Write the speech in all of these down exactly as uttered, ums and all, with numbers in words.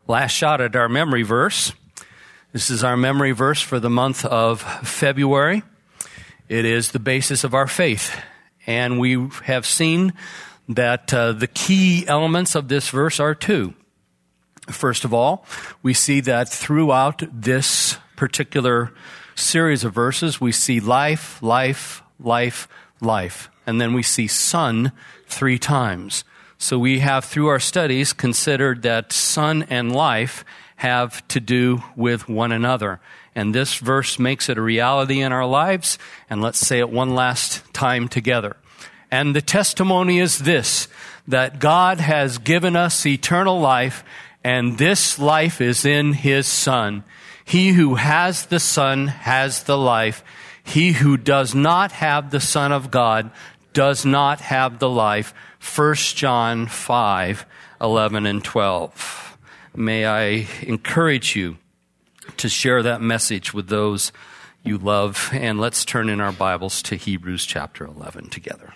Last shot at our memory verse. This is our memory verse for the month of February. It is the basis of our faith. And we have seen that uh, the key elements of this verse are two. First of all, we see that throughout this particular series of verses, we see life, life, life, life. And then we see son three times. So we have, through our studies, considered that son and life have to do with one another. And this verse makes it a reality in our lives. And let's say it one last time together. And the testimony is this, that God has given us eternal life, and this life is in His Son. He who has the Son has the life. He who does not have the Son of God does not have the life. First John five, eleven and twelve. May I encourage you to share that message with those you love. And let's turn in our Bibles to Hebrews chapter eleven together.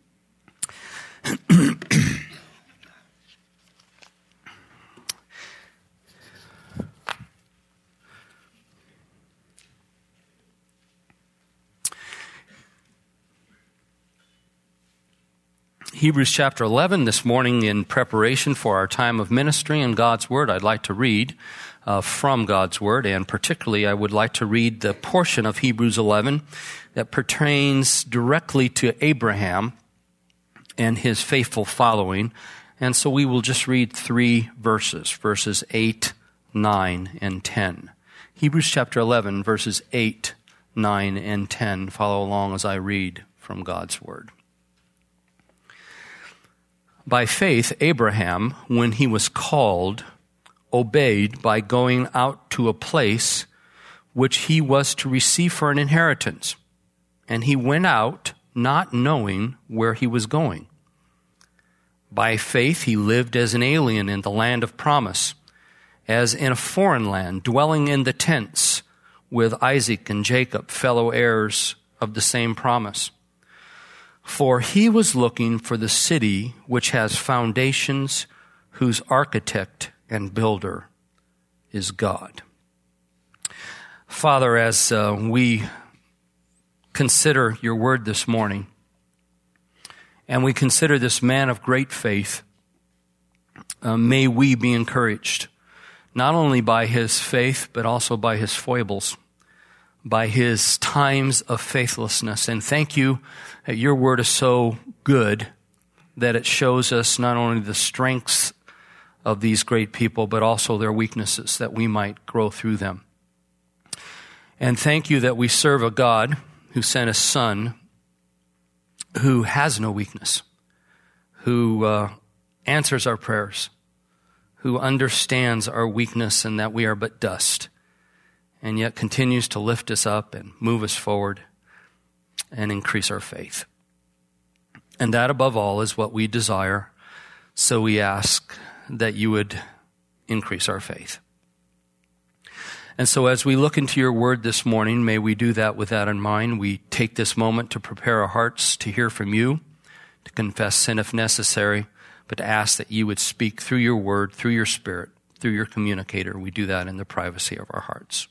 Hebrews chapter eleven this morning, in preparation for our time of ministry and God's Word, I'd like to read uh, from God's Word, and particularly I would like to read the portion of Hebrews eleven that pertains directly to Abraham and his faithful following. And so we will just read three verses, verses eight, nine, and ten. Hebrews chapter eleven, verses eight, nine, and ten. Follow along as I read from God's Word. By faith, Abraham, when he was called, obeyed by going out to a place which he was to receive for an inheritance. And he went out not knowing where he was going. By faith, he lived as an alien in the land of promise, as in a foreign land, dwelling in the tents with Isaac and Jacob, fellow heirs of the same promise. For he was looking for the city which has foundations, whose architect and builder is God. Father, as uh, we consider your word this morning, and we consider this man of great faith, uh, may we be encouraged, not only by his faith, but also by his foibles, by his times of faithlessness. And thank you that your word is so good that it shows us not only the strengths of these great people, but also their weaknesses, that we might grow through them. And thank you that we serve a God who sent a Son who has no weakness, who uh, answers our prayers, who understands our weakness and that we are but dust, and yet continues to lift us up and move us forward and increase our faith. And that, above all, is what we desire. So we ask that you would increase our faith. And so as we look into your word this morning, may we do that with that in mind. We take this moment to prepare our hearts to hear from you, to confess sin if necessary, but to ask that you would speak through your word, through your Spirit, through your communicator. We do that in the privacy of our hearts.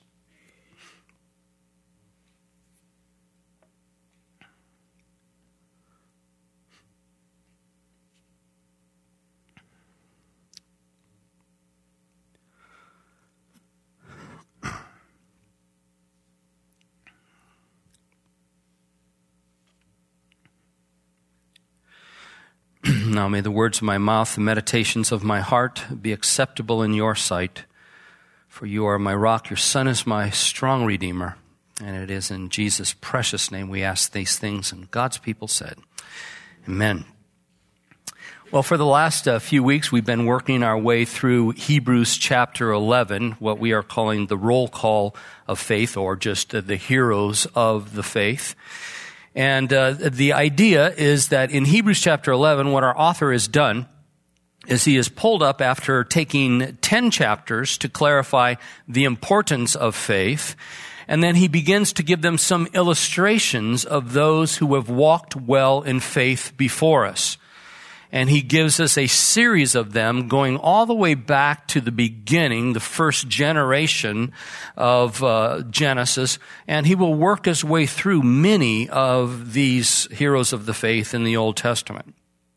Now may the words of my mouth, the meditations of my heart be acceptable in your sight. For you are my rock, your Son is my strong Redeemer. And it is in Jesus' precious name we ask these things. And God's people said, amen. Well, for the last uh, few weeks, we've been working our way through Hebrews chapter eleven, what we are calling the roll call of faith, or just uh, the heroes of the faith. And uh, the idea is that in Hebrews chapter eleven, what our author has done is he has pulled up, after taking ten chapters to clarify the importance of faith, and then he begins to give them some illustrations of those who have walked well in faith before us. And he gives us a series of them going all the way back to the beginning, the first generation of uh, Genesis. And he will work his way through many of these heroes of the faith in the Old Testament.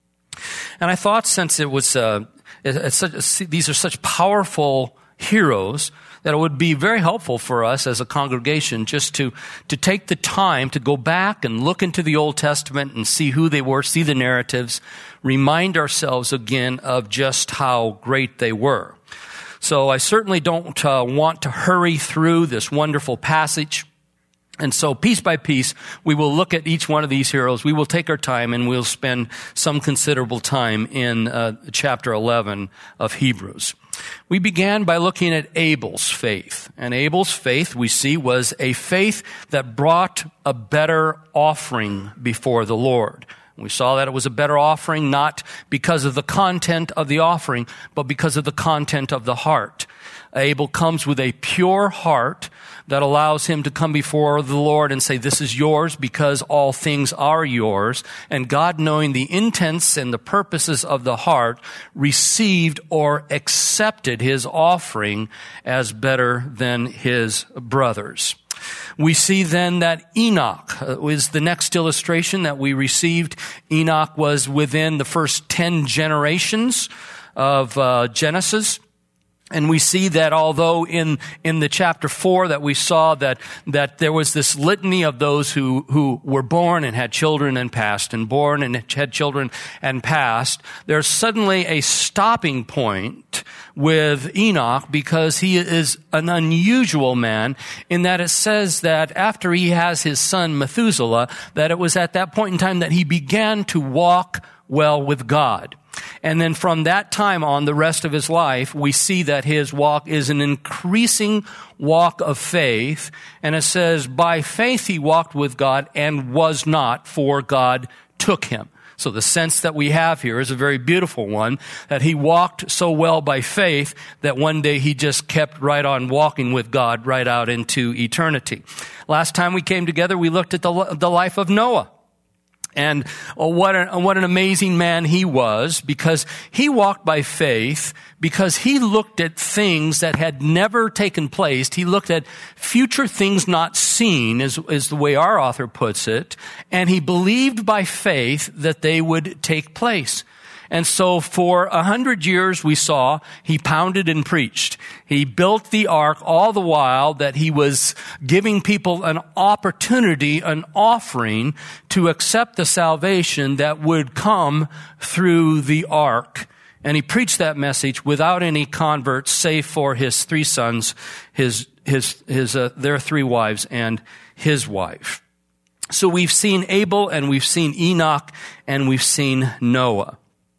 And I thought, since it was, uh, it, it's such, these are such powerful heroes, that it would be very helpful for us as a congregation just to, to take the time to go back and look into the Old Testament and see who they were, see the narratives, remind ourselves again of just how great they were. So I certainly don't uh, want to hurry through this wonderful passage. And so piece by piece, we will look at each one of these heroes. We will take our time and we'll spend some considerable time in uh, chapter eleven of Hebrews. We began by looking at Abel's faith. And Abel's faith, we see, was a faith that brought a better offering before the Lord. We saw that it was a better offering not because of the content of the offering, but because of the content of the heart. Abel comes with a pure heart that allows him to come before the Lord and say, this is yours because all things are yours. And God, knowing the intents and the purposes of the heart, received or accepted his offering as better than his brothers. We see then that Enoch is the next illustration that we received. Enoch was within the first ten generations of uh, Genesis. And we see that although in, in the chapter four that we saw that, that there was this litany of those who, who were born and had children and passed, and born and had children and passed, there's suddenly a stopping point with Enoch because he is an unusual man in that it says that after he has his son Methuselah, that it was at that point in time that he began to walk well with God. And then from that time on, the rest of his life, we see that his walk is an increasing walk of faith. And it says, by faith he walked with God and was not, for God took him. So the sense that we have here is a very beautiful one, that he walked so well by faith that one day he just kept right on walking with God right out into eternity. Last time we came together, we looked at the, the life of Noah. And oh, what an, what an amazing man he was, because he walked by faith, because he looked at things that had never taken place. He looked at future things not seen, is, is the way our author puts it, and he believed by faith that they would take place. And so for a hundred years we saw he pounded and preached. He built the ark all the while that he was giving people an opportunity, an offering to accept the salvation that would come through the ark. And he preached that message without any converts, save for his three sons, his, his, his, uh, their three wives and his wife. So we've seen Abel and we've seen Enoch and we've seen Noah.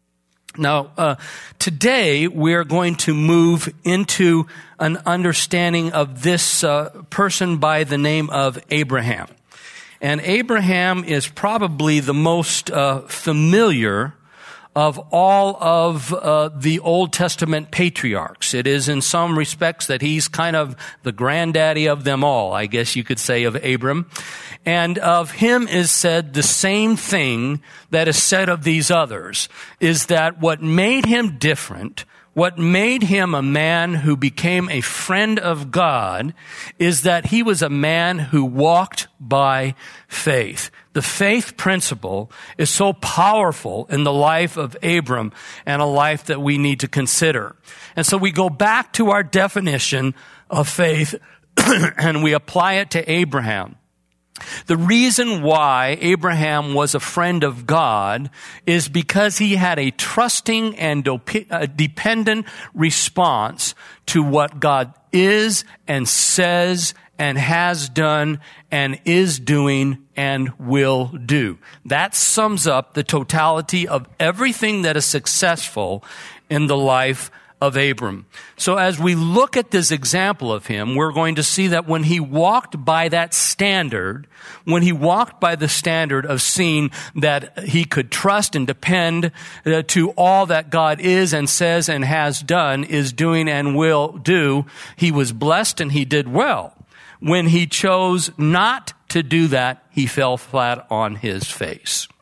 Now, uh, today we're going to move into an understanding of this uh, person by the name of Abraham. And Abraham is probably the most uh, familiar of all of uh, the Old Testament patriarchs. It is in some respects that he's kind of the granddaddy of them all, I guess you could say, of Abram. And of him is said the same thing that is said of these others, is that what made him different, what made him a man who became a friend of God, is that he was a man who walked by faith. The faith principle is so powerful in the life of Abram and a life that we need to consider. And so we go back to our definition of faith and we apply it to Abraham. The reason why Abraham was a friend of God is because he had a trusting and dependent response to what God is and says and has done and is doing and will do. That sums up the totality of everything that is successful in the life of Abram. So as we look at this example of him, we're going to see that when he walked by that standard, when he walked by the standard of seeing that he could trust and depend uh, to all that God is and says and has done, is doing and will do, he was blessed and he did well. When he chose not to do that, he fell flat on his face.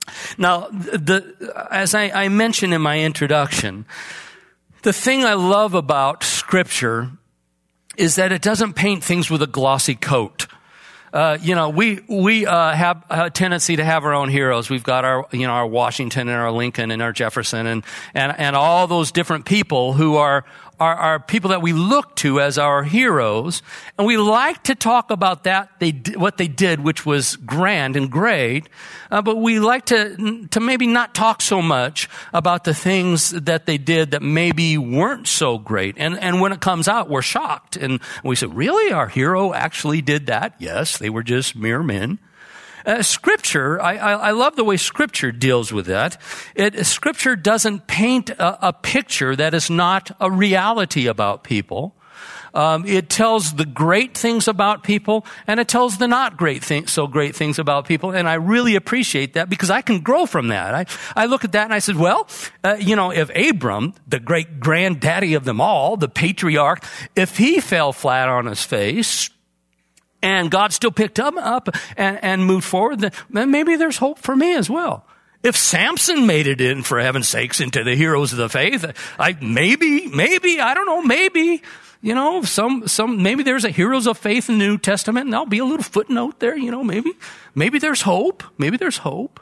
Now, the, as I, I mentioned in my introduction, the thing I love about Scripture is that it doesn't paint things with a glossy coat. Uh, you know, we, we, uh, have a tendency to have our own heroes. We've got our, you know, our Washington and our Lincoln and our Jefferson and, and, and all those different people who are, are, are people that we look to as our heroes. And we like to talk about that, they, what they did, which was grand and great. Uh, but we like to, to maybe not talk so much about the things that they did that maybe weren't so great. And, and when it comes out, we're shocked. And we say, really? Our hero actually did that? Yes. They were just mere men. Uh, scripture, I, I, I love the way Scripture deals with that. It, Scripture doesn't paint a, a picture that is not a reality about people. Um, it tells the great things about people, and it tells the not great things, so great things about people. And I really appreciate that because I can grow from that. I, I look at that and I said, well, uh, you know, if Abram, the great granddaddy of them all, the patriarch, if he fell flat on his face, and God still picked him up and, and moved forward, then maybe there's hope for me as well. If Samson made it in, for heaven's sakes, into the heroes of the faith, I, maybe, maybe, I don't know, maybe, you know, some, some, maybe there's a heroes of faith in the New Testament, and there'll be a little footnote there, you know, maybe, maybe there's hope, maybe there's hope.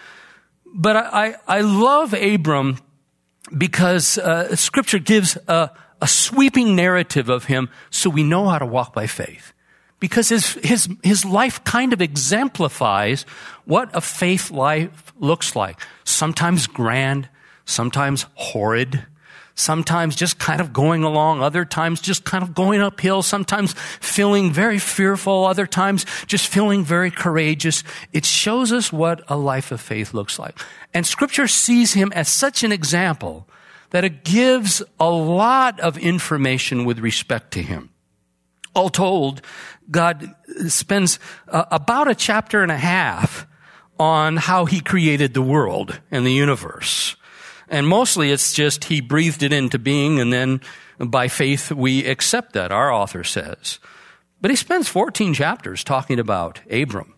But I, I, I love Abram because, uh, Scripture gives a, a sweeping narrative of him so we know how to walk by faith. Because his, his, his life kind of exemplifies what a faith life looks like. Sometimes grand, sometimes horrid, sometimes just kind of going along, other times just kind of going uphill, sometimes feeling very fearful, other times just feeling very courageous. It shows us what a life of faith looks like. And Scripture sees him as such an example that it gives a lot of information with respect to him. All told, God spends uh, about a chapter and a half on how he created the world and the universe. And mostly it's just he breathed it into being, and then by faith we accept that, our author says. But he spends fourteen chapters talking about Abram.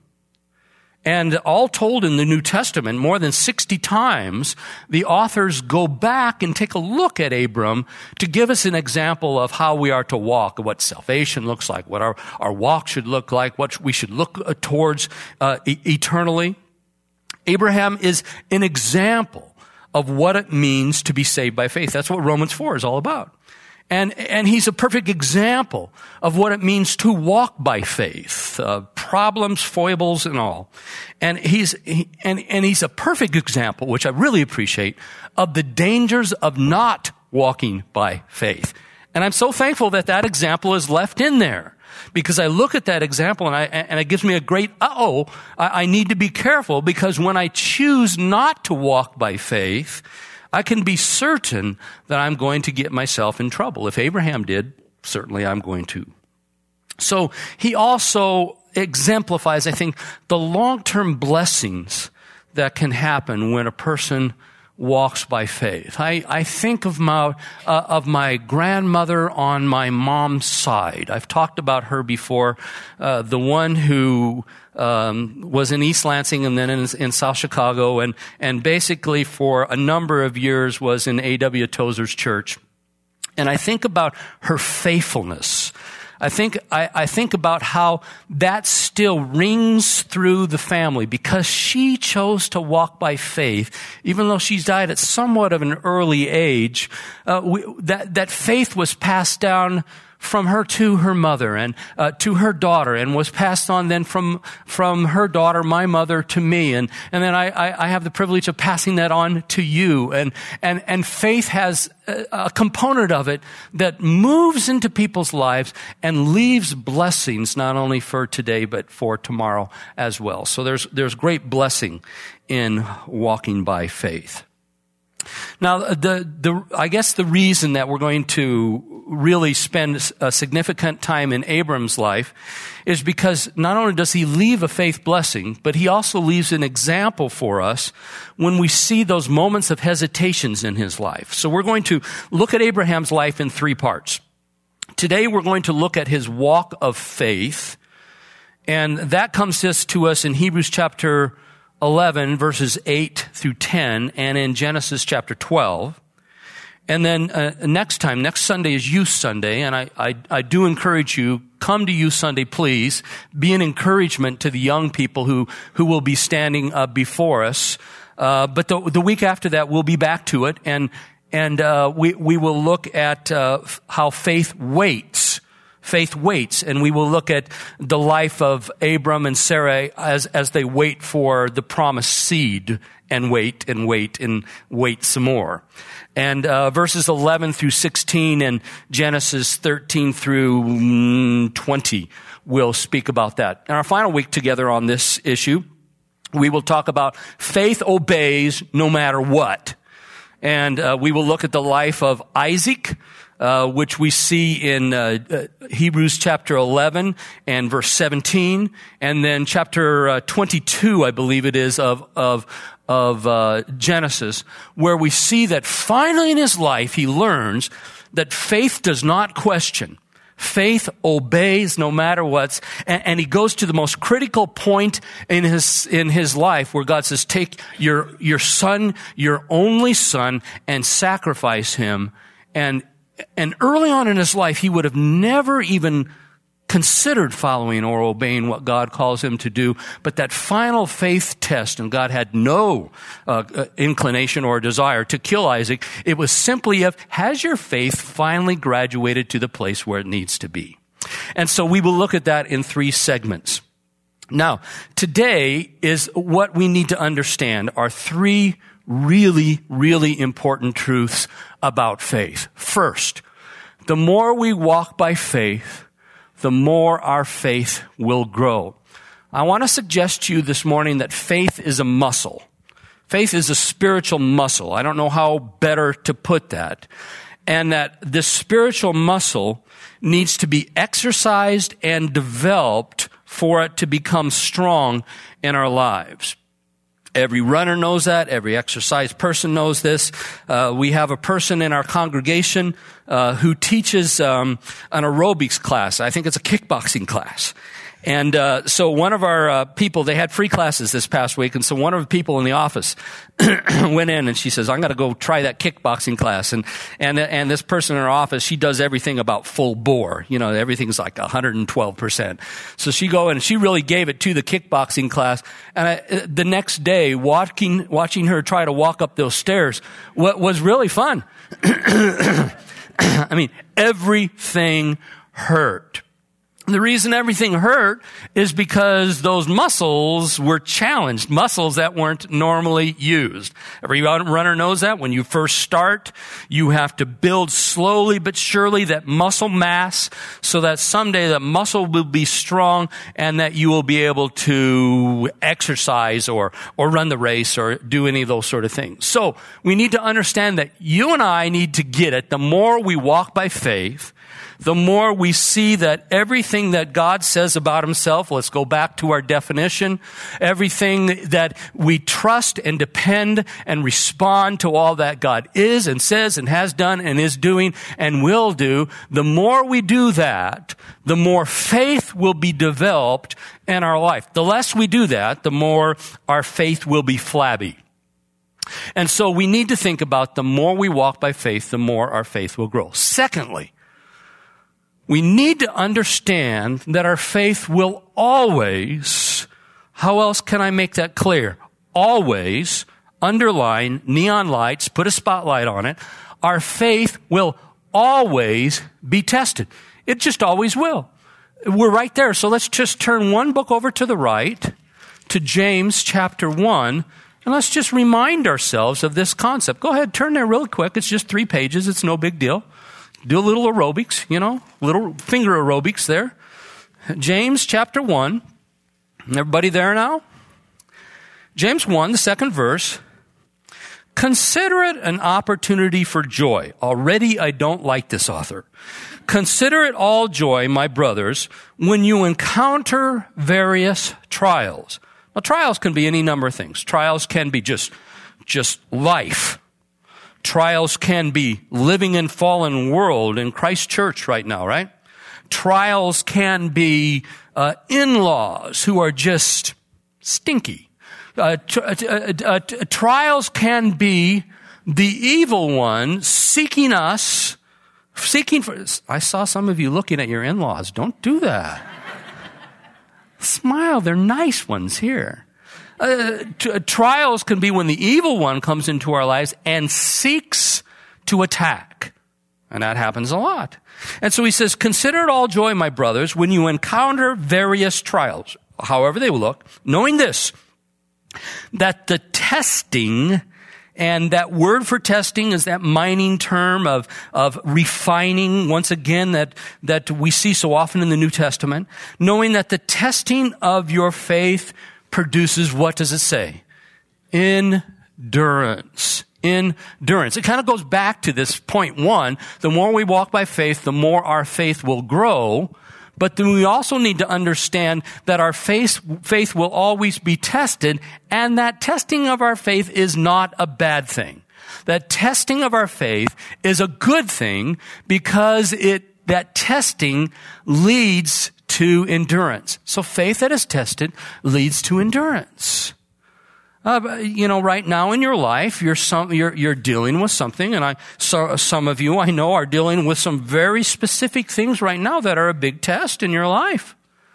And all told in the New Testament, more than sixty times, the authors go back and take a look at Abram to give us an example of how we are to walk, what salvation looks like, what our, our walk should look like, what we should look towards uh, e- eternally. Abraham is an example of what it means to be saved by faith. That's what Romans four is all about. And, and he's a perfect example of what it means to walk by faith, uh, problems, foibles, and all. And he's, he, and, and he's a perfect example, which I really appreciate, of the dangers of not walking by faith. And I'm so thankful that that example is left in there. Because I look at that example and I, and it gives me a great, uh-oh, I, I need to be careful, because when I choose not to walk by faith, I can be certain that I'm going to get myself in trouble. If Abraham did, certainly I'm going to. So he also exemplifies, I think, the long-term blessings that can happen when a person walks by faith. I, I think of my, uh, of my grandmother on my mom's side. I've talked about her before, uh, the one who um, was in East Lansing and then in, in South Chicago, and, and basically for a number of years was in A W Tozer's church. And I think about her faithfulness. I think, I, I think about how that still rings through the family, because she chose to walk by faith, even though she's died at somewhat of an early age. Uh, we, that, that faith was passed down from her to her mother and uh, to her daughter, and was passed on then from from her daughter, my mother, to me, and and then I, I, I have the privilege of passing that on to you. And and and faith has a, a component of it that moves into people's lives and leaves blessings not only for today but for tomorrow as well. So there's there's great blessing in walking by faith. Now, the, the, I guess the reason that we're going to really spend a significant time in Abram's life is because not only does he leave a faith blessing, but he also leaves an example for us when we see those moments of hesitations in his life. So we're going to look at Abraham's life in three parts. Today we're going to look at his walk of faith, and that comes to us in Hebrews chapter eleven, verses eight through ten, and in Genesis chapter twelve. And then uh, next time, next Sunday is Youth Sunday, and I, I, I do encourage you, come to Youth Sunday, please. Be an encouragement to the young people who, who will be standing uh, before us. Uh, but the, the week after that, we'll be back to it, and and uh, we we will look at uh, how faith waits. Faith waits, and we will look at the life of Abram and Sarai as as they wait for the promised seed, and wait and wait and wait some more. And uh, verses eleven through sixteen and Genesis thirteen through twenty will speak about that. In our final week together on this issue, we will talk about faith obeys no matter what. And uh, we will look at the life of Isaac, uh, which we see in uh, uh, Hebrews chapter eleven and verse seventeen, and then chapter uh, twenty-two, I believe it is, of of of uh, Genesis, where we see that finally in his life he learns that faith does not question. Faith obeys no matter what, and, and he goes to the most critical point in his in his life where God says, "Take your your son, your only son, and sacrifice him." And and early on in his life, he would have never even considered following or obeying what God calls him to do. But that final faith test, and God had no uh, inclination or desire to kill Isaac. It was simply of, has your faith finally graduated to the place where it needs to be? And so we will look at that in three segments. Now, today is what we need to understand are three really, really important truths about faith. First, the more we walk by faith, the more our faith will grow. I want to suggest to you this morning that faith is a muscle. Faith is a spiritual muscle. I don't know how better to put that. And that this spiritual muscle needs to be exercised and developed for it to become strong in our lives. Every runner knows that. Every exercise person knows this. Uh, we have a person in our congregation uh, who teaches um, an aerobics class. I think it's a kickboxing class. And uh, so one of our uh, people, they had free classes this past week, and so one of the people in the office went in and she says, "I'm going to go try that kickboxing class." And and and this person in her office, she does everything about full bore. You know, everything's like one hundred twelve percent. So she go in and she really gave it to the kickboxing class. And I, the next day, watching watching her try to walk up those stairs what was really fun. I mean, everything hurt. The reason everything hurt is because those muscles were challenged, muscles that weren't normally used. Every runner knows that. When you first start, you have to build slowly but surely that muscle mass so that someday that muscle will be strong and that you will be able to exercise or, or run the race or do any of those sort of things. So we need to understand that you and I need to get it. The more we walk by faith, the more we see that everything that God says about himself, let's go back to our definition, everything that we trust and depend and respond to all that God is and says and has done and is doing and will do, the more we do that, the more faith will be developed in our life. The less we do that, the more our faith will be flabby. And so we need to think about the more we walk by faith, the more our faith will grow. Secondly, we need to understand that our faith will always, how else can I make that clear? Always, underline, neon lights, put a spotlight on it. Our faith will always be tested. It just always will. We're right there. So let's just turn one book over to the right, to James chapter one, and let's just remind ourselves of this concept. Go ahead, turn there real quick. It's just three pages. It's no big deal. Do a little aerobics, you know, little finger aerobics there. James chapter one. Everybody there now? James one, the second verse. Consider it an opportunity for joy. Already I don't like this author. Consider it all joy, my brothers, when you encounter various trials. Now, trials can be any number of things. Trials can be just, just life. Trials can be living in fallen world in Christ Church right now, right? Trials can be uh, in-laws who are just stinky. Uh, t- uh, uh, t- trials can be the evil one seeking us, seeking for, I saw some of you looking at your in-laws. Don't do that. Smile, they're nice ones here. Uh, t- trials can be when the evil one comes into our lives and seeks to attack. And that happens a lot. And so he says, consider it all joy, my brothers, when you encounter various trials, however they will look, knowing this, that the testing, and that word for testing is that mining term of, of refining, once again, that, that we see so often in the New Testament, knowing that the testing of your faith produces, what does it say? Endurance. Endurance. It kind of goes back to this point one. The more we walk by faith, the more our faith will grow. But then we also need to understand that our faith, faith will always be tested, and that testing of our faith is not a bad thing. That testing of our faith is a good thing because it, that testing leads to endurance. So faith that is tested leads to endurance. Uh, you know, right now in your life, you're some, you're, you're dealing with something, and I, so, some of you I know are dealing with some very specific things right now that are a big test in your life.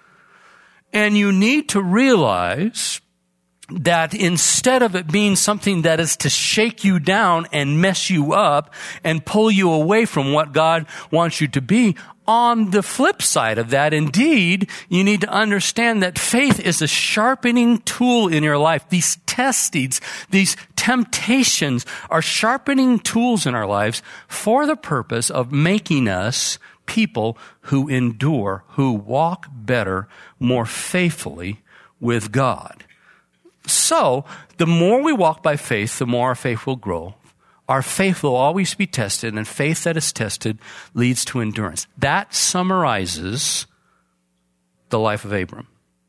And you need to realize that instead of it being something that is to shake you down and mess you up and pull you away from what God wants you to be, on the flip side of that, indeed, you need to understand that faith is a sharpening tool in your life. These testings, these temptations are sharpening tools in our lives for the purpose of making us people who endure, who walk better, more faithfully with God. So, the more we walk by faith, the more our faith will grow. Our faith will always be tested, and faith that is tested leads to endurance. That summarizes the life of Abram.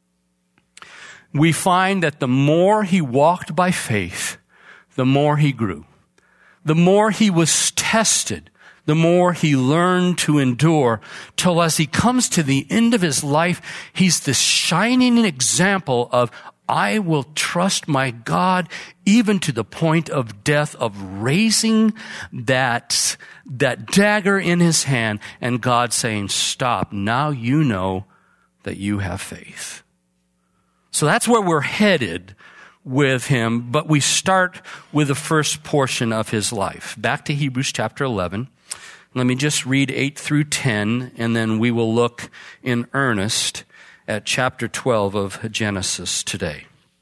We find that the more he walked by faith, the more he grew. The more he was tested, the more he learned to endure, till as he comes to the end of his life, he's this shining example of, I will trust my God even to the point of death, of raising that, that dagger in his hand, and God saying, stop, now you know that you have faith. So that's where we're headed with him, but we start with the first portion of his life. Back to Hebrews chapter eleven. Let me just read eight through ten, and then we will look in earnest at chapter twelve of Genesis today.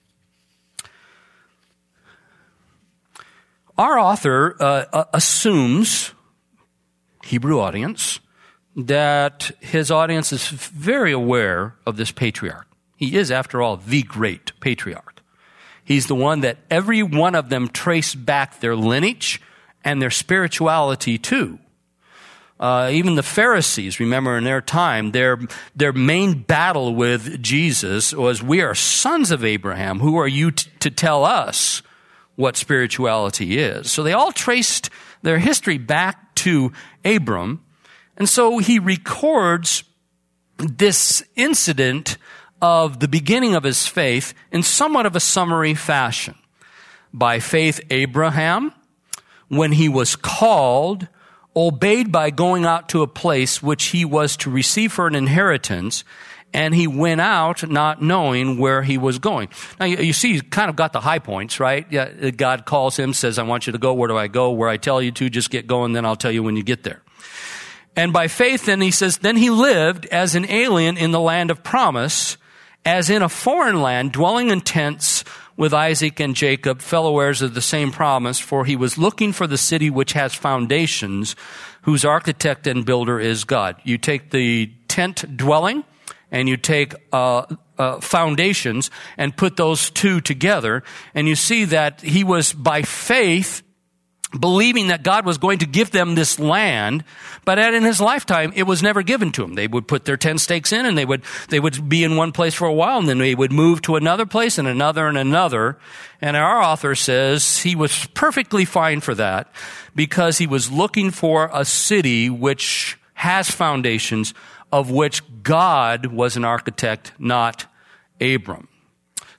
Our author uh, assumes, Hebrew audience, that his audience is very aware of this patriarch. He is, after all, the great patriarch. He's the one that every one of them trace back their lineage and their spirituality to. Uh, even the Pharisees, remember in their time, their, their main battle with Jesus was, we are sons of Abraham. Who are you t- to tell us what spirituality is? So they all traced their history back to Abram. And so he records this incident of the beginning of his faith in somewhat of a summary fashion. By faith, Abraham, when he was called, obeyed by going out to a place which he was to receive for an inheritance, and he went out not knowing where he was going. Now, you, you see, he's kind of got the high points, right? Yeah, God calls him, says, I want you to go. Where do I go? Where I tell you to, just get going, then I'll tell you when you get there. And by faith, then he says, then he lived as an alien in the land of promise, as in a foreign land, dwelling in tents with Isaac and Jacob, fellow heirs of the same promise, for he was looking for the city which has foundations, whose architect and builder is God. You take the tent dwelling and you take uh, uh foundations and put those two together, and you see that he was by faith believing that God was going to give them this land, but in his lifetime, it was never given to him. They would put their tent stakes in, and they would, they would be in one place for a while, and then they would move to another place and another and another. And our author says he was perfectly fine for that because he was looking for a city which has foundations, of which God was an architect, not Abram.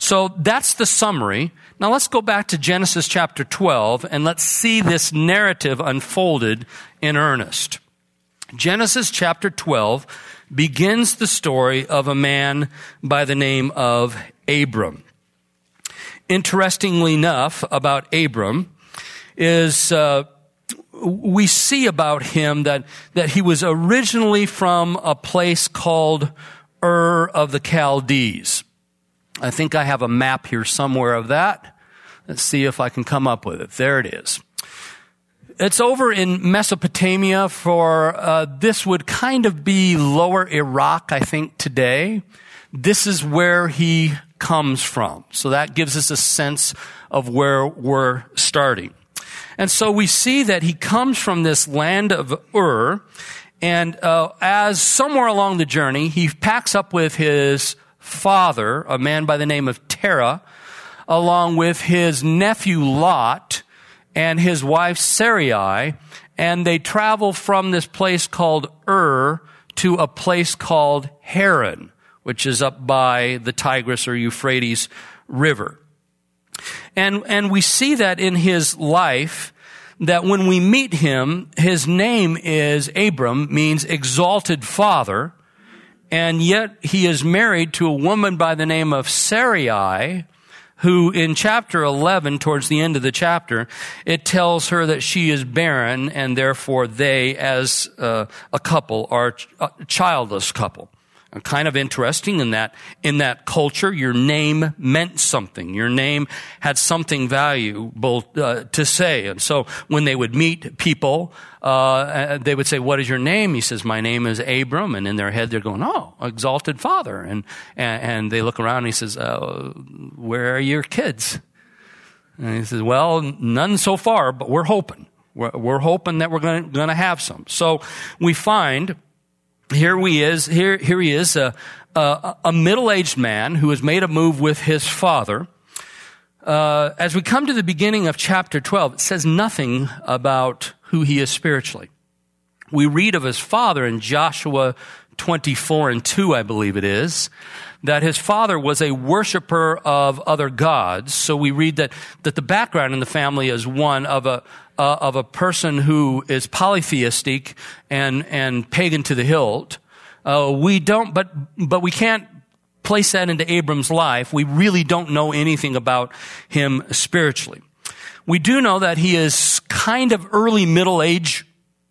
So that's the summary. Now let's go back to Genesis chapter twelve and let's see this narrative unfolded in earnest. Genesis chapter twelve begins the story of a man by the name of Abram. Interestingly enough, about Abram is uh, we see about him that, that he was originally from a place called Ur of the Chaldees. I think I have a map here somewhere of that. Let's see if I can come up with it. There it is. It's over in Mesopotamia for, uh, this would kind of be lower Iraq, I think, today. This is where he comes from. So that gives us a sense of where we're starting. And so we see that he comes from this land of Ur, and uh, as somewhere along the journey, he packs up with his father, a man by the name of Terah, along with his nephew Lot and his wife Sarai, and they travel from this place called Ur to a place called Haran, which is up by the Tigris or Euphrates River. And, and we see that in his life, that when we meet him, his name is Abram, means exalted father, and yet he is married to a woman by the name of Sarai, who in chapter eleven, towards the end of the chapter, it tells her that she is barren, and therefore they, as uh, a couple, are a childless couple. Kind of interesting in that, in that culture, your name meant something. Your name had something valuable uh, to say. And so when they would meet people, uh, they would say, "What is your name?" He says, "My name is Abram." And in their head, they're going, "Oh, exalted father." And, and, and they look around and he says, uh, "Where are your kids?" And he says, "Well, none so far, but we're hoping. We're, we're hoping that we're going to have some." So we find Here he is, here, here he is, a, a, a middle-aged man who has made a move with his father. Uh, as we come to the beginning of chapter twelve, it says nothing about who he is spiritually. We read of his father in Joshua twenty-four and two, I believe it is, that his father was a worshiper of other gods. So we read that, that the background in the family is one of a, Uh, of a person who is polytheistic and, and pagan to the hilt. Uh, we don't, but, but we can't place that into Abram's life. We really don't know anything about him spiritually. We do know that he is kind of early middle age.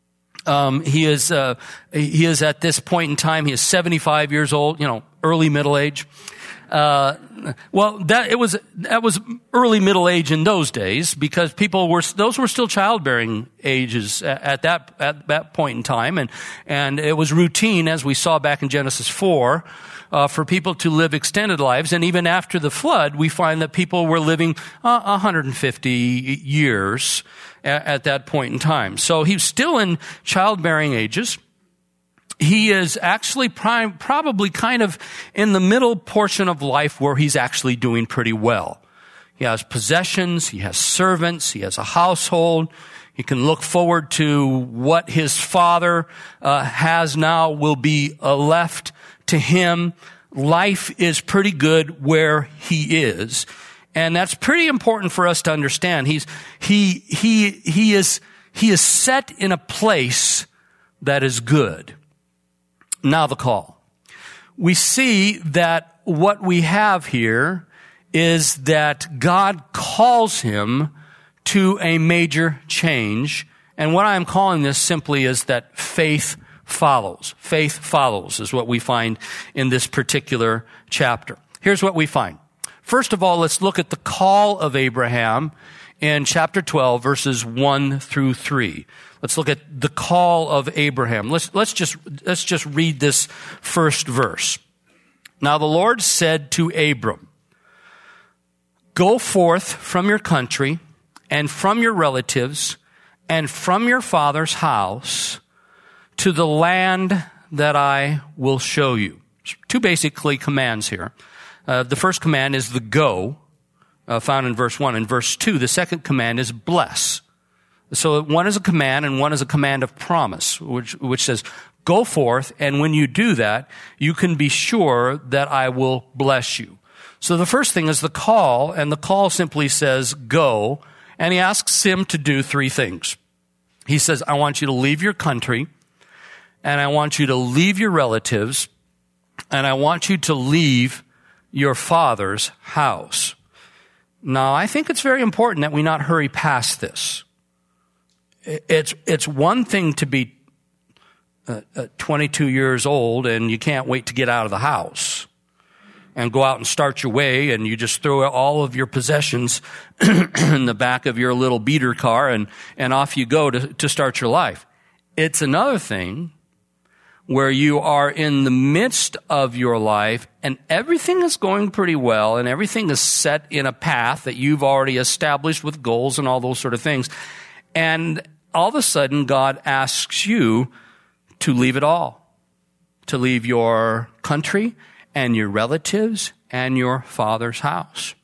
Um, he is, uh, he is at this point in time, he is seventy-five years old, you know, early middle age. Uh, well, that, it was, that was early middle age in those days because people were, those were still childbearing ages at, at that, at that point in time. And, and it was routine, as we saw back in Genesis four, uh, for people to live extended lives. And even after the flood, we find that people were living, uh, one hundred fifty years at, at that point in time. So he was still in childbearing ages. He is actually prime, probably kind of in the middle portion of life where he's actually doing pretty well. He has possessions, he has servants, he has a household. He can look forward to what his father uh, has now will be uh, left to him. Life is pretty good where he is. And that's pretty important for us to understand. He's, he, he, he is, he is set in a place that is good. Now the call. We see that what we have here is that God calls him to a major change. And what I'm calling this simply is that faith follows. Faith follows is what we find in this particular chapter. Here's what we find. First of all, let's look at the call of Abraham in chapter twelve, verses one through three. Let's look at the call of Abraham. Let's, let's just, let's just read this first verse. Now the Lord said to Abram, "Go forth from your country and from your relatives and from your father's house to the land that I will show you." Two basically commands here. Uh, the first command is the go, uh, found in verse one. In verse two, the second command is bless. So one is a command and one is a command of promise, which, which says, go forth, and when you do that, you can be sure that I will bless you. So the first thing is the call, and the call simply says, go, and he asks him to do three things. He says, I want you to leave your country, and I want you to leave your relatives, and I want you to leave your father's house. Now, I think it's very important that we not hurry past this. It's, it's one thing to be uh, uh, twenty-two years old and you can't wait to get out of the house and go out and start your way, and you just throw all of your possessions in the back of your little beater car and, and off you go to, to start your life. It's another thing where you are in the midst of your life and everything is going pretty well and everything is set in a path that you've already established with goals and all those sort of things. And all of a sudden, God asks you to leave it all, to leave your country and your relatives and your father's house.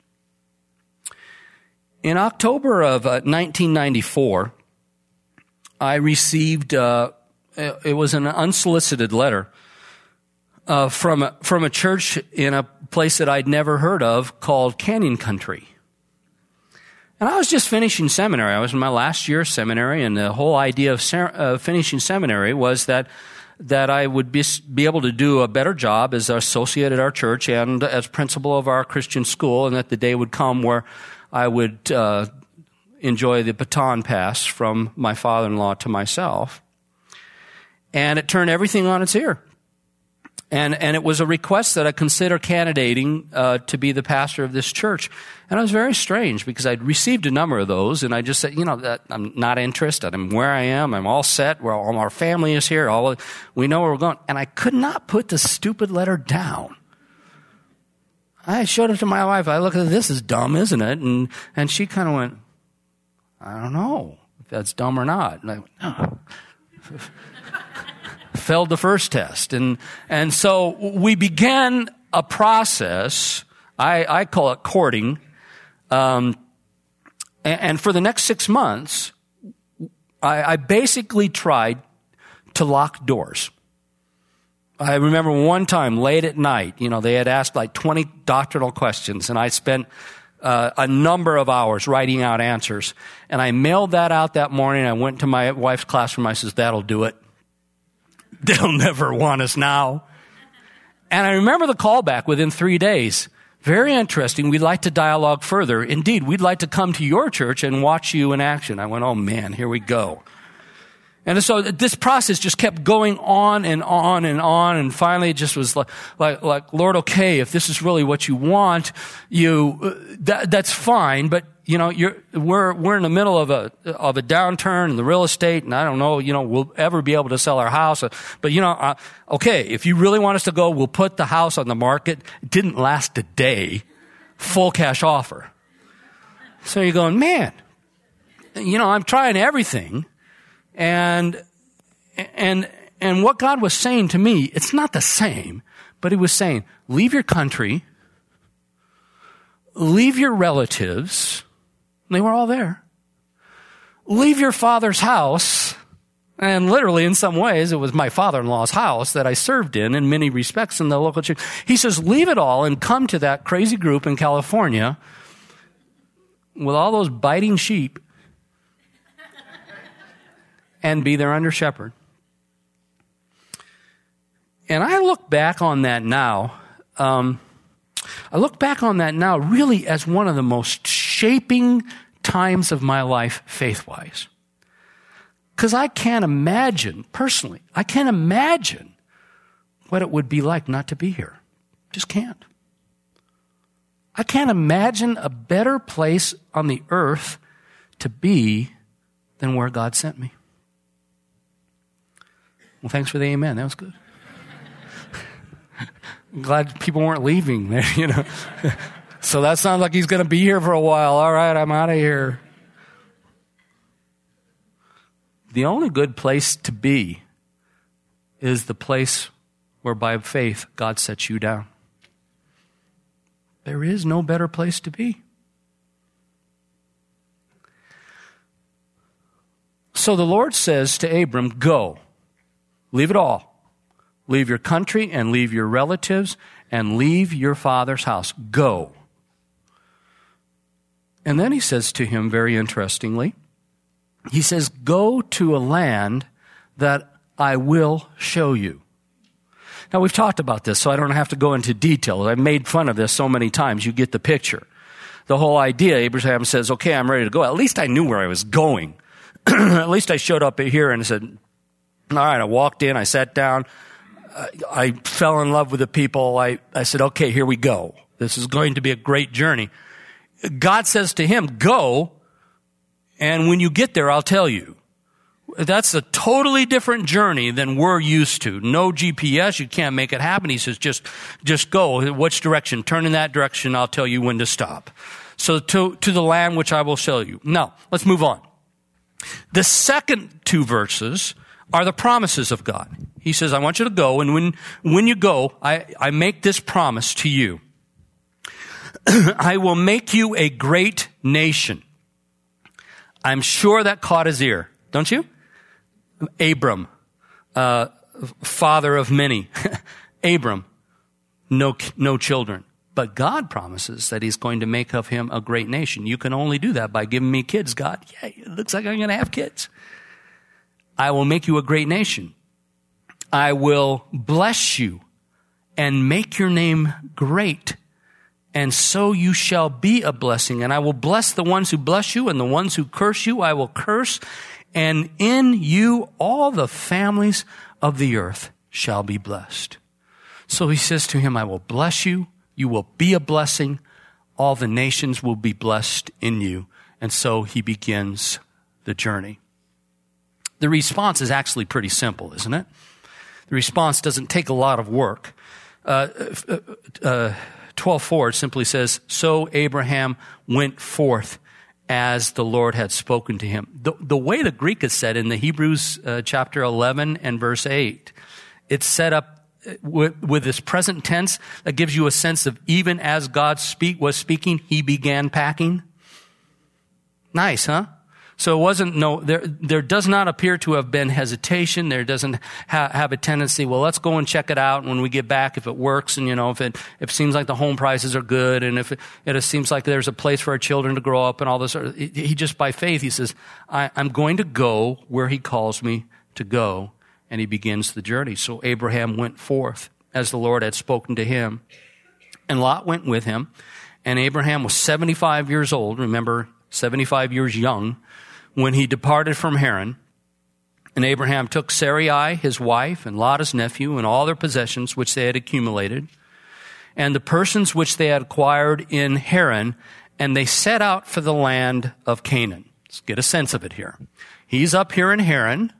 In October of uh, nineteen ninety-four, I received uh, it was an unsolicited letter uh, from a, from a church in a place that I'd never heard of called Canyon Country. And I was just finishing seminary. I was in my last year of seminary, and the whole idea of ser- uh, finishing seminary was that that I would be, be able to do a better job as an associate at our church and as principal of our Christian school, and that the day would come where I would uh, enjoy the baton pass from my father-in-law to myself. And it turned everything on its ear. And and it was a request that I consider candidating uh, to be the pastor of this church. And it was very strange because I'd received a number of those, and I just said, you know, that I'm not interested. I'm where I am. I'm all set. Where all our family is here. All we know where we're going. And I could not put the stupid letter down. I showed it to my wife. I looked at it, this is dumb, isn't it? And and she kind of went, I don't know if that's dumb or not. And I went, no. Failed the first test. And and so we began a process, I, I call it courting, um, and, and for the next six months, I, I basically tried to lock doors. I remember one time late at night, you know, they had asked like twenty doctrinal questions, and I spent uh, a number of hours writing out answers. And I mailed that out that morning. I went to my wife's classroom. I says, that'll do it. They'll never want us now. And I remember the callback within three days. Very interesting. We'd like to dialogue further. Indeed, we'd like to come to your church and watch you in action. I went, oh man, here we go. And so this process just kept going on and on and on. And finally it just was like, like, like Lord, okay, if this is really what you want, you, uh, that, that's fine. But, you know, you're, we're, we're in the middle of a, of a downturn in the real estate. And I don't know, you know, we'll ever be able to sell our house. But, you know, uh, okay, if you really want us to go, we'll put the house on the market. It didn't last a day. Full cash offer. So you're going, man, you know, I'm trying everything. And, and, and what God was saying to me, it's not the same, but he was saying, leave your country, leave your relatives. They were all there. Leave your father's house. And literally in some ways, it was my father-in-law's house that I served in, in many respects in the local church. He says, leave it all and come to that crazy group in California with all those biting sheep and be their under shepherd. And I look back on that now, um, I look back on that now really as one of the most shaping times of my life faith-wise. Because I can't imagine, personally, I can't imagine what it would be like not to be here. Just can't. I can't imagine a better place on the earth to be than where God sent me. Well, thanks for the amen. That was good. I'm glad people weren't leaving there, you know. So that sounds like he's going to be here for a while. All right, I'm out of here. The only good place to be is the place where by faith God sets you down. There is no better place to be. So the Lord says to Abram, go. Leave it all. Leave your country and leave your relatives and leave your father's house. Go. And then he says to him, very interestingly, he says, go to a land that I will show you. Now, we've talked about this, so I don't have to go into detail. I've made fun of this so many times. You get the picture. The whole idea, Abraham says, okay, I'm ready to go. At least I knew where I was going. At least I showed up here and said, all right, I walked in, I sat down, I, I fell in love with the people. I, I said, okay, here we go. This is going to be a great journey. God says to him, go, and when you get there, I'll tell you. That's a totally different journey than we're used to. No G P S, you can't make it happen. He says, just, just go. Which direction? Turn in that direction, I'll tell you when to stop. So to, to the land which I will show you. Now, let's move on. The second two verses are the promises of God. He says, I want you to go, and when, when you go, I, I make this promise to you. I will make you a great nation. I'm sure that caught his ear, don't you? Abram, uh, father of many. Abram, no, no children. But God promises that he's going to make of him a great nation. You can only do that by giving me kids, God. Yeah, it looks like I'm going to have kids. I will make you a great nation. I will bless you and make your name great. And so you shall be a blessing. And I will bless the ones who bless you, and the ones who curse you I will curse. And in you all the families of the earth shall be blessed. So he says to him, I will bless you. You will be a blessing. All the nations will be blessed in you. And so he begins the journey. The response is actually pretty simple, isn't it? The response doesn't take a lot of work. Uh, uh, twelve four simply says, so Abraham went forth as the Lord had spoken to him. The, the way the Greek is said in the Hebrews uh, chapter eleven and verse eight, it's set up with, with this present tense that gives you a sense of even as God speak was speaking, he began packing. Nice, huh? So it wasn't no, there, there does not appear to have been hesitation. There doesn't ha- have a tendency, well, let's go and check it out. And when we get back, if it works and, you know, if it, if it seems like the home prices are good and if it, it seems like there's a place for our children to grow up and all this, he just by faith, he says, I, I'm going to go where he calls me to go. And he begins the journey. So Abraham went forth as the Lord had spoken to him. And Lot went with him. And Abraham was seventy-five years old. Remember, seventy-five years young, when he departed from Haran. And Abraham took Sarai, his wife, and Lot, his nephew, and all their possessions which they had accumulated, and the persons which they had acquired in Haran, and they set out for the land of Canaan. Let's get a sense of it here. He's up here in Haran,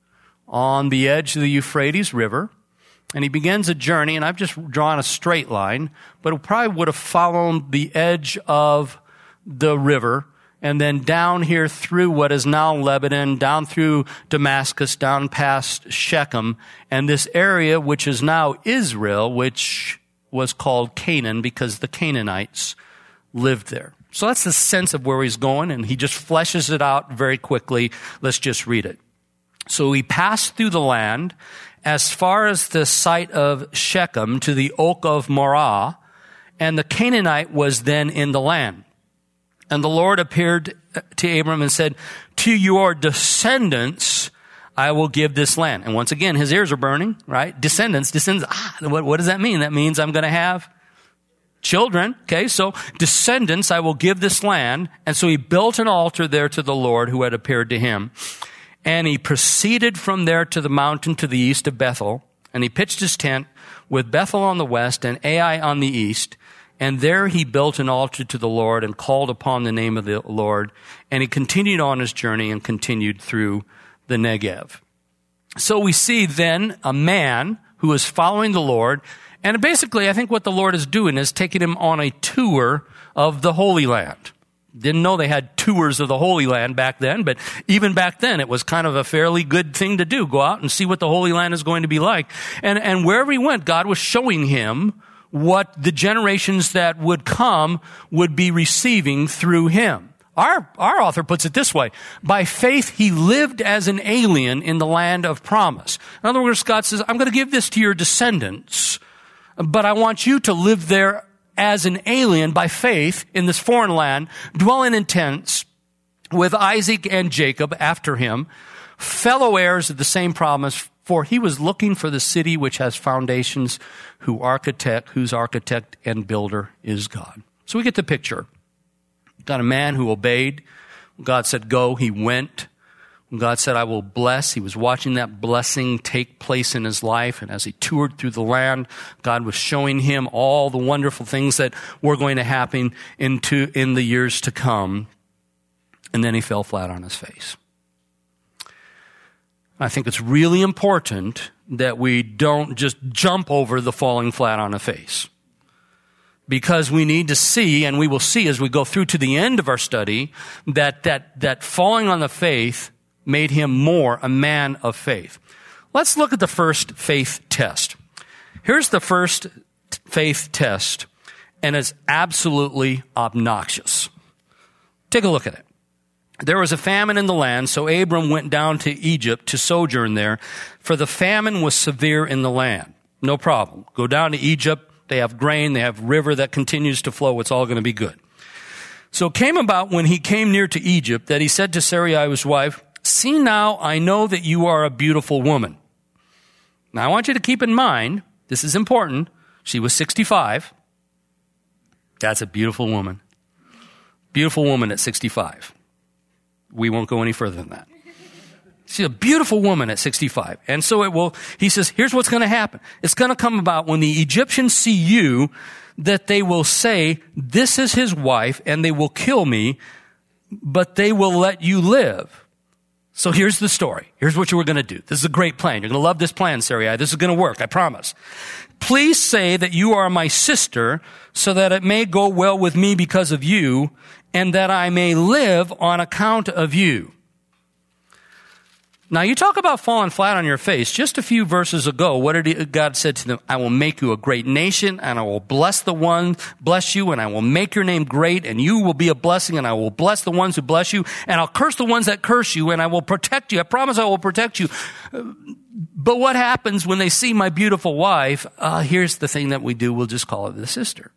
on the edge of the Euphrates River, and he begins a journey, and I've just drawn a straight line, but it probably would have followed the edge of the river, and then down here through what is now Lebanon, down through Damascus, down past Shechem, and this area which is now Israel, which was called Canaan because the Canaanites lived there. So that's the sense of where he's going, and he just fleshes it out very quickly. Let's just read it. So he passed through the land as far as the site of Shechem to the oak of Morah, and the Canaanite was then in the land. And the Lord appeared to Abram and said, to your descendants I will give this land. And once again, his ears are burning, right? Descendants, descendants. Ah, what, what does that mean? That means I'm going to have children. Okay, so descendants, I will give this land. And so he built an altar there to the Lord who had appeared to him. And he proceeded from there to the mountain to the east of Bethel. And he pitched his tent with Bethel on the west and Ai on the east. And there he built an altar to the Lord and called upon the name of the Lord. And he continued on his journey and continued through the Negev. So we see then a man who is following the Lord. And basically, I think what the Lord is doing is taking him on a tour of the Holy Land. Didn't know they had tours of the Holy Land back then, but even back then it was kind of a fairly good thing to do. Go out and see what the Holy Land is going to be like. And, and wherever he went, God was showing him what the generations that would come would be receiving through him. Our, our author puts it this way. By faith, he lived as an alien in the land of promise. In other words, God says, I'm going to give this to your descendants, but I want you to live there as an alien by faith in this foreign land, dwelling in tents with Isaac and Jacob after him, fellow heirs of the same promise, for he was looking for the city which has foundations, who architect, whose architect and builder is God. So we get the picture. Got a man who obeyed. God said, go, he went. When God said, I will bless, he was watching that blessing take place in his life. And as he toured through the land, God was showing him all the wonderful things that were going to happen into, in the years to come. And then he fell flat on his face. I think it's really important that we don't just jump over the falling flat on the face. Because we need to see, and we will see as we go through to the end of our study, that, that, that falling on the face made him more a man of faith. Let's look at the first faith test. Here's the first faith test, and it's absolutely obnoxious. Take a look at it. There was a famine in the land, so Abram went down to Egypt to sojourn there, for the famine was severe in the land. No problem. Go down to Egypt. They have grain. They have river that continues to flow. It's all going to be good. So it came about when he came near to Egypt that he said to Sarai, his wife, see now, I know that you are a beautiful woman. Now I want you to keep in mind, this is important, she was sixty-five. That's a beautiful woman. Beautiful woman at sixty-five. We won't go any further than that. She's a beautiful woman at sixty-five. And so it will, he says, here's what's going to happen. It's going to come about when the Egyptians see you, that they will say, this is his wife, and they will kill me, but they will let you live. So here's the story. Here's what you were going to do. This is a great plan. You're going to love this plan, Sarai. This is going to work, I promise. Please say that you are my sister, so that it may go well with me because of you, and that I may live on account of you. Now, you talk about falling flat on your face. Just a few verses ago, what did he, God said to them? I will make you a great nation, and I will bless the one, bless you, and I will make your name great, and you will be a blessing, and I will bless the ones who bless you, and I'll curse the ones that curse you, and I will protect you. I promise I will protect you. But what happens when they see my beautiful wife? Uh, here's the thing that we do. We'll just call her the sister.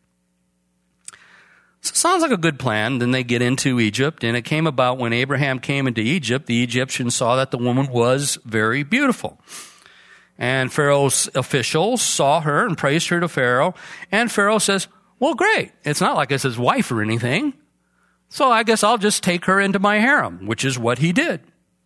So it sounds like a good plan. Then they get into Egypt, and it came about when Abraham came into Egypt, the Egyptians saw that the woman was very beautiful. And Pharaoh's officials saw her and praised her to Pharaoh. And Pharaoh says, well, great. It's not like it's his wife or anything. So I guess I'll just take her into my harem, which is what he did.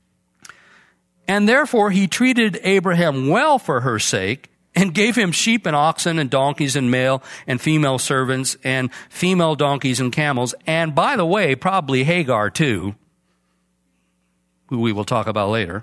And therefore he treated Abraham well for her sake, and gave him sheep and oxen and donkeys and male and female servants and female donkeys and camels. And by the way, probably Hagar too, who we will talk about later.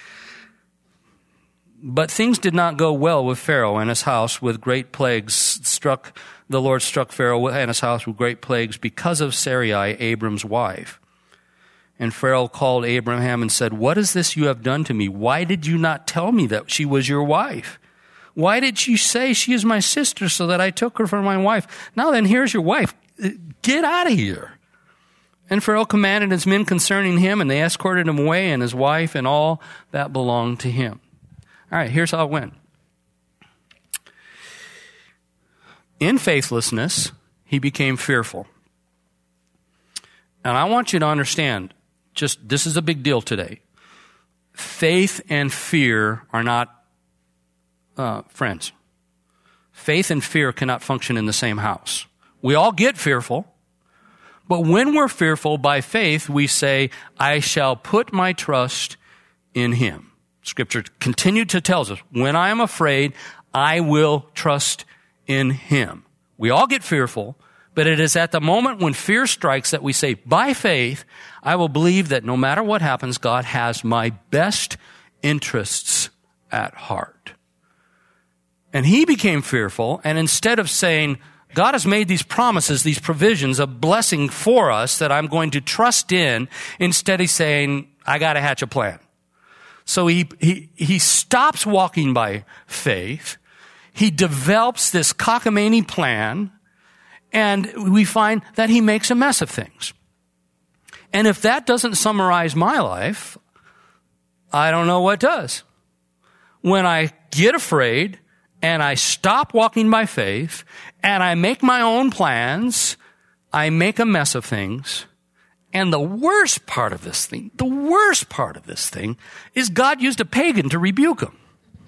But things did not go well with Pharaoh and his house, with great plagues struck, the Lord struck Pharaoh and his house with great plagues because of Sarai, Abram's wife. And Pharaoh called Abraham and said, what is this you have done to me? Why did you not tell me that she was your wife? Why did you say she is my sister so that I took her for my wife? Now then, here's your wife. Get out of here. And Pharaoh commanded his men concerning him, and they escorted him away, and his wife and all that belonged to him. All right, here's how it went. In faithlessness, he became fearful. And I want you to understand, just this is a big deal today. Faith and fear are not Uh, friends. Faith and fear cannot function in the same house. We all get fearful, but when we're fearful by faith, we say, I shall put my trust in him. Scripture continued to tell us, when I am afraid, I will trust in him. We all get fearful, but it is at the moment when fear strikes that we say, by faith, I will believe that no matter what happens, God has my best interests at heart. And he became fearful, and instead of saying, God has made these promises, these provisions, a blessing for us that I'm going to trust in, instead he's saying, I got to hatch a plan. So he, he, he stops walking by faith. He develops this cockamamie plan, and we find that he makes a mess of things. And if that doesn't summarize my life, I don't know what does. When I get afraid and I stop walking by faith and I make my own plans, I make a mess of things. And the worst part of this thing, the worst part of this thing is God used a pagan to rebuke him.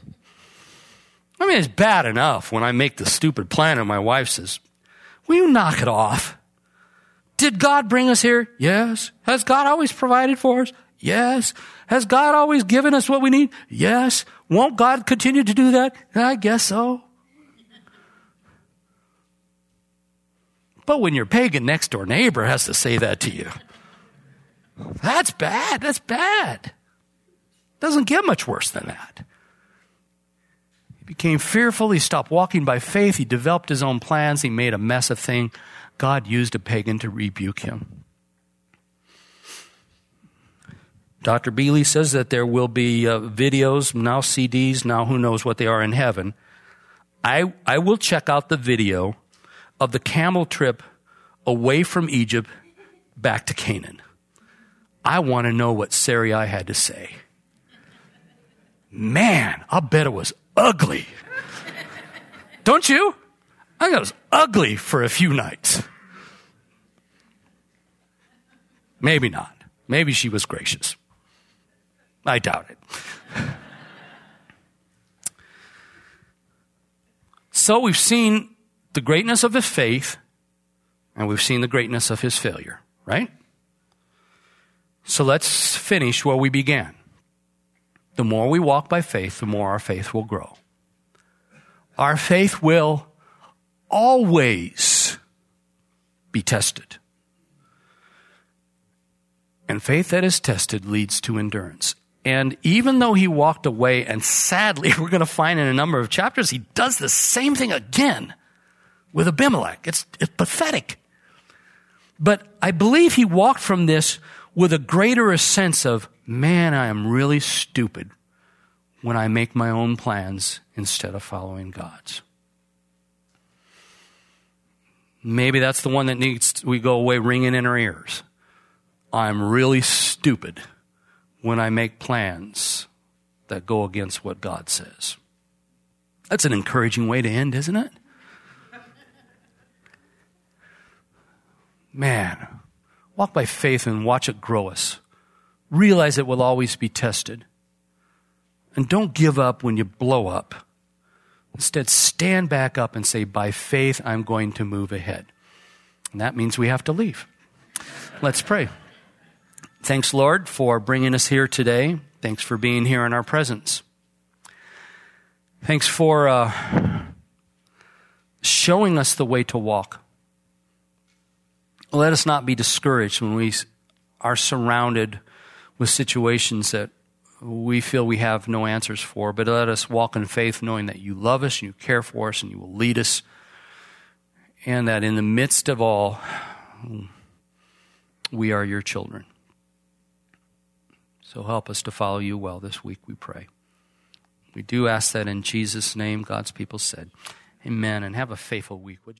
I mean, it's bad enough when I make the stupid plan and my wife says, will you knock it off? Did God bring us here? Yes. Has God always provided for us? Yes. Has God always given us what we need? Yes. Won't God continue to do that? I guess so. But when your pagan next door neighbor has to say that to you, that's bad. That's bad. Doesn't get much worse than that. He became fearful. He stopped walking by faith. He developed his own plans. He made a mess of things. God used a pagan to rebuke him. Doctor Bealey says that there will be uh, videos, now C Ds, now who knows what they are in heaven. I, I will check out the video of the camel trip away from Egypt back to Canaan. I want to know what Sarai had to say. Man, I'll bet it was ugly. Don't you? I think it was ugly for a few nights. Maybe not. Maybe she was gracious. I doubt it. So we've seen the greatness of his faith, and we've seen the greatness of his failure, right? So let's finish where we began. The more we walk by faith, the more our faith will grow. Our faith will always be tested. And faith that is tested leads to endurance. And even though he walked away, and sadly, we're going to find in a number of chapters, he does the same thing again with Abimelech. It's, it's pathetic. But I believe he walked from this with a greater sense of, man, I am really stupid when I make my own plans instead of following God's. Maybe that's the one that needs, we go away ringing in our ears. I'm really stupid when I make plans that go against what God says. That's an encouraging way to end, isn't it? Man, walk by faith and watch it grow us. Realize it will always be tested. And don't give up when you blow up. Instead, stand back up and say, by faith, I'm going to move ahead. And that means we have to leave. Let's pray. Thanks, Lord, for bringing us here today. Thanks for being here in our presence. Thanks for uh, showing us the way to walk. Let us not be discouraged when we are surrounded with situations that we feel we have no answers for, but let us walk in faith knowing that you love us and you care for us and you will lead us, and that in the midst of all, we are your children. So help us to follow you well this week, we pray. We do ask that in Jesus' name, God's people said, amen, and have a faithful week. Would you?